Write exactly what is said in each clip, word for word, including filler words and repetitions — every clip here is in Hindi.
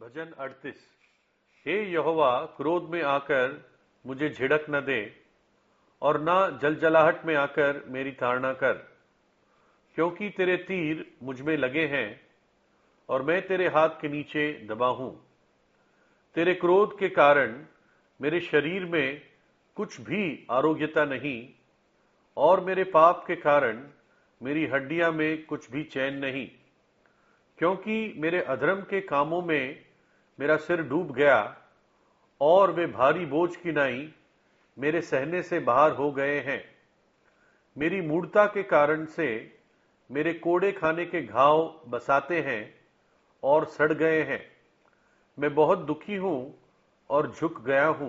भजन अड़तीस। हे यहोवा, क्रोध में आकर मुझे झिड़क न दे और न जलजलाहट में आकर मेरी ताड़ना कर, क्योंकि तेरे तीर मुझ में लगे हैं और मैं तेरे हाथ के नीचे दबा हूं। तेरे क्रोध के कारण मेरे शरीर में कुछ भी आरोग्यता नहीं और मेरे पाप के कारण मेरी हड्डियां में कुछ भी चैन नहीं, क्योंकि मेरे अधर्म के कामों में मेरा सिर डूब गया और वे भारी बोझ की नाई मेरे सहने से बाहर हो गए हैं। मेरी मूढ़ता के कारण से मेरे कोड़े खाने के घाव बसाते हैं और सड़ गए हैं। मैं बहुत दुखी हूं और झुक गया हूं।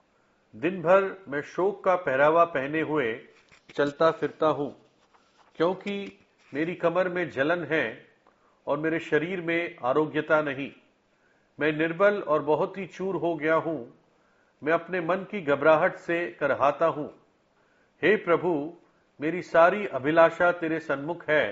दिन भर मैं शोक का पहरावा पहने हुए चलता फिरता हूं, क्योंकि मेरी कमर में जलन है और मेरे शरीर में आरोग्यता नहीं। मैं निर्बल और बहुत ही चूर हो गया हूं। मैं अपने मन की घबराहट से करहाता हूं। हे प्रभु, मेरी सारी अभिलाषा तेरे सन्मुख है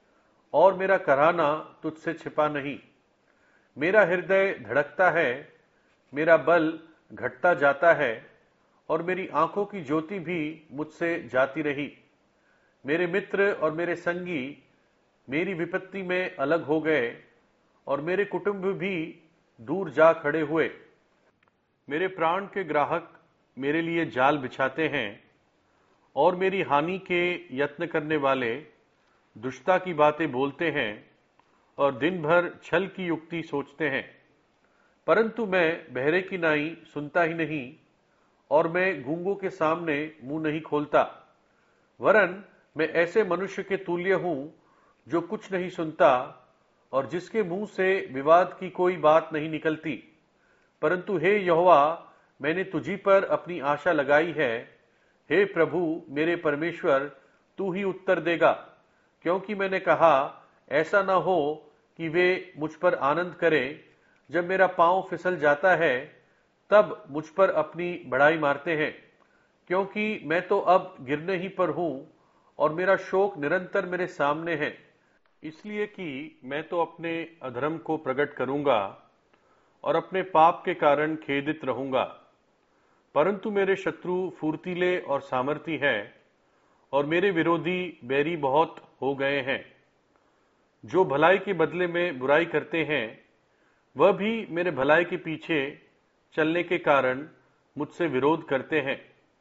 और मेरा कराहना तुझसे छिपा नहीं। मेरा हृदय धड़कता है, मेरा बल घटता जाता है और मेरी आंखों की ज्योति भी मुझसे जाती रही। मेरे मित्र और मेरे संगी मेरी विपत्ति में अलग हो गए और मेरे कुटुंब भी दूर जा खड़े हुए। मेरे प्राण के ग्राहक मेरे लिए जाल बिछाते हैं और मेरी हानि के यत्न करने वाले दुष्टता की बातें बोलते हैं और दिन भर छल की युक्ति सोचते हैं। परंतु मैं बहरे की नाई सुनता ही नहीं और मैं गूंगों के सामने मुंह नहीं खोलता। वरन मैं ऐसे मनुष्य के तुल्य हूं जो कुछ नहीं सुनता और जिसके मुंह से विवाद की कोई बात नहीं निकलती। परंतु हे यहोवा, मैंने तुझी पर अपनी आशा लगाई है। हे प्रभु मेरे परमेश्वर, तू ही उत्तर देगा, क्योंकि मैंने कहा ऐसा न हो कि वे मुझ पर आनंद करें। जब मेरा पांव फिसल जाता है तब मुझ पर अपनी बढ़ाई मारते हैं, क्योंकि मैं तो अब गिरने ही पर हूं और मेरा शोक निरंतर मेरे सामने है। इसलिए कि मैं तो अपने अधर्म को प्रकट करूंगा और अपने पाप के कारण खेदित रहूंगा। परंतु मेरे शत्रु फुर्तीले और सामर्थी हैं और मेरे विरोधी बैरी बहुत हो गए हैं। जो भलाई के बदले में बुराई करते हैं वह भी मेरे भलाई के पीछे चलने के कारण मुझसे विरोध करते हैं।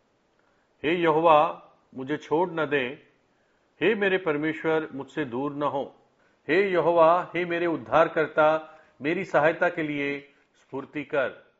हे यहोवा, मुझे छोड़ न दे। हे मेरे परमेश्वर, मुझसे दूर न हो। हे यहोवा, हे मेरे उद्धारकर्ता, मेरी सहायता के लिए स्फूर्ति कर।